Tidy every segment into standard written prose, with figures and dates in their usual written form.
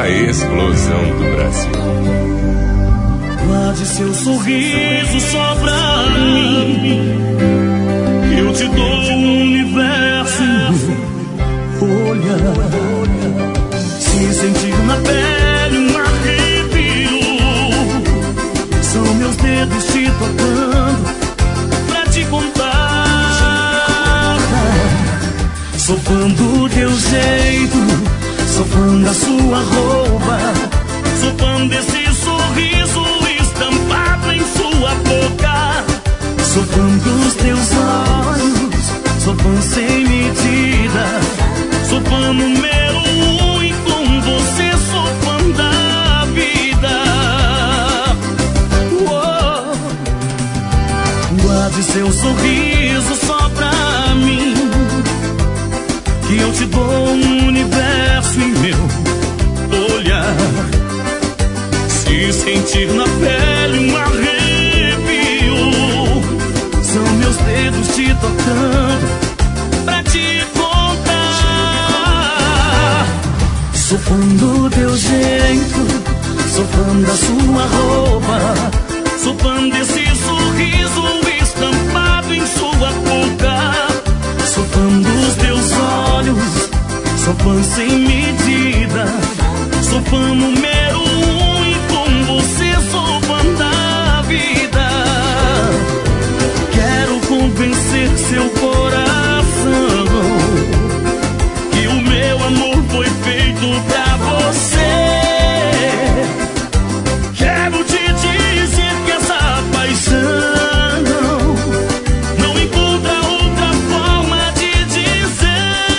a explosão do Brasil. Guarde seu sorriso só pra mim, eu te dou o universo. Olha, se sentir na pele um arrepio, são meus dedos te tocando pra te contar. Sou fã do teu jeito, sou fã da sua roupa, sou fã desse sorriso estampado em sua boca. Sou fã dos teus olhos, sou fã sem medida, sou fã número 1 e com você sou fã da vida. Guarde seu sorriso só pra mim, que eu te dou um universo em meu olhar. Se sentir na pele um arrepio, são meus dedos te tocando pra te contar. Sou fã do teu jeito, sou fã da sua roupa, sou fã desse sorriso estampado em sua boca. Sou fã dos teus olhos, sou fã sem medida, sou fã número 1 e com você sou fã da vida. Quero convencer seu coração que o meu amor foi feito pra você. Quero te dizer que essa paixão não encontra outra forma de dizer.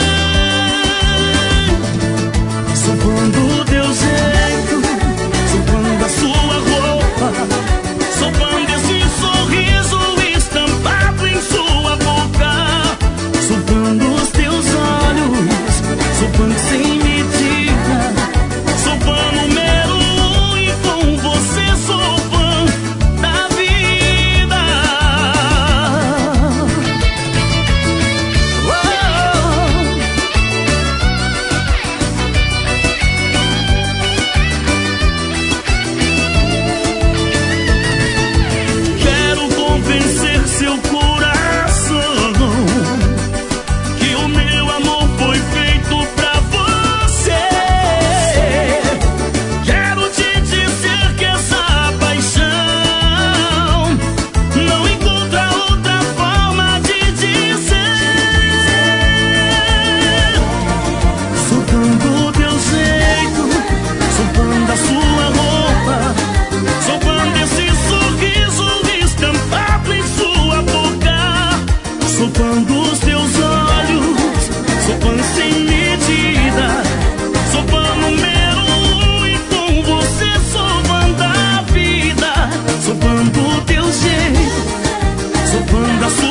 Sou fã do teu jeito, sou fã da sua roupa, sou fã desse sorriso estampado em sua boca. Sou fã dos teus olhos, sou fã sem medida, sou fã número 1 e com você sou fã da vida. Quero convencer seu coração que o meu amor foi feito pra você. Quero te dizer que essa paixão não encontra outra forma de dizer. Sou fã do teu jeito, sou fã da sua roupa, sou fã desse sorriso estampado em sua boca. Sou fã dos teus olhos, sou fã sem medida, sou fã número 1 e com você sou fã da vida. Sou fã do teu jeito, sou fã da sua